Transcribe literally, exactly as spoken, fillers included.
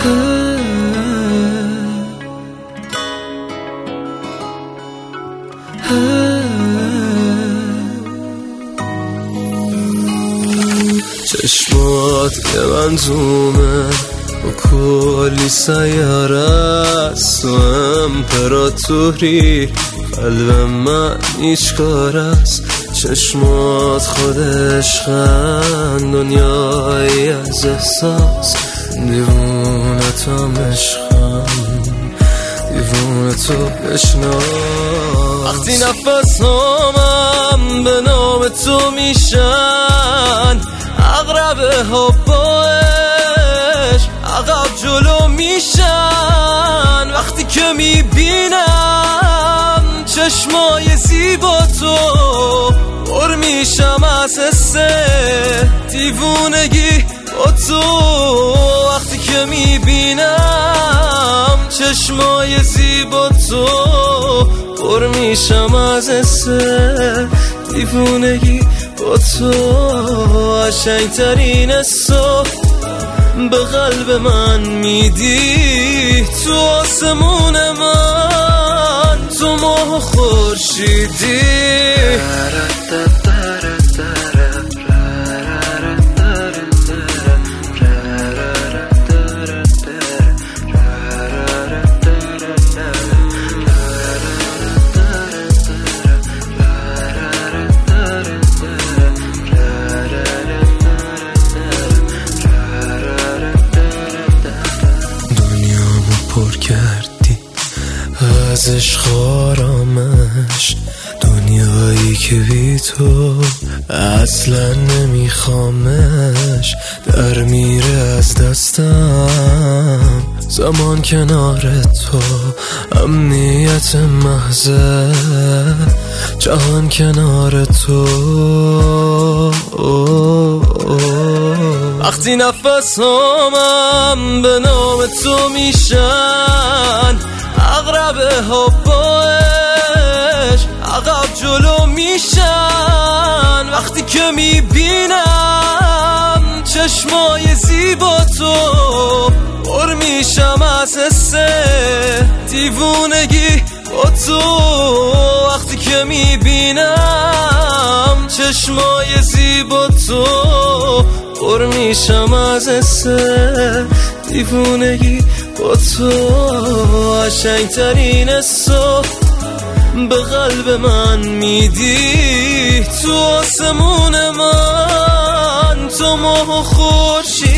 چشمات یه منظومه و کلی سیاره است تو امپراتوری قلب من هیچ کار است چشمات خودش خند دنیایی از احساس دیوونه تا مشخم دیوونه تو بشناس وقتی نفس هامم به نام تو میشن اغربه ها باش عقب جلو میشن وقتی که میبینم چشمای زیبا تو پر میشم از حسه دیوونگی با تو وقتی که میبینم چشمای زیبا تو پر میشم از حسه دیوونگی با تو قشنگترین صبح به قلب من میدی تو آسمون من تو ماه خورشیدی پر کردی از عشق آرامش دنیایی که بی تو اصلا نمیخوامش در میره از دستم زمان کنار تو امنیت محضه جهان کنار تو وقتی نفس هامم به نام تو میشن اغربه ها باش عقب جلو میشن وقتی که میبینم چشمای زیبا تو پر میشم از حسه دیوونگی با تو وقتی که میبینم چشمای زیبا تو پر میشم از حسه دیوونگی با تو قشنگترین صبح به قلب من میدی تو آسمون من تو ماه خورشید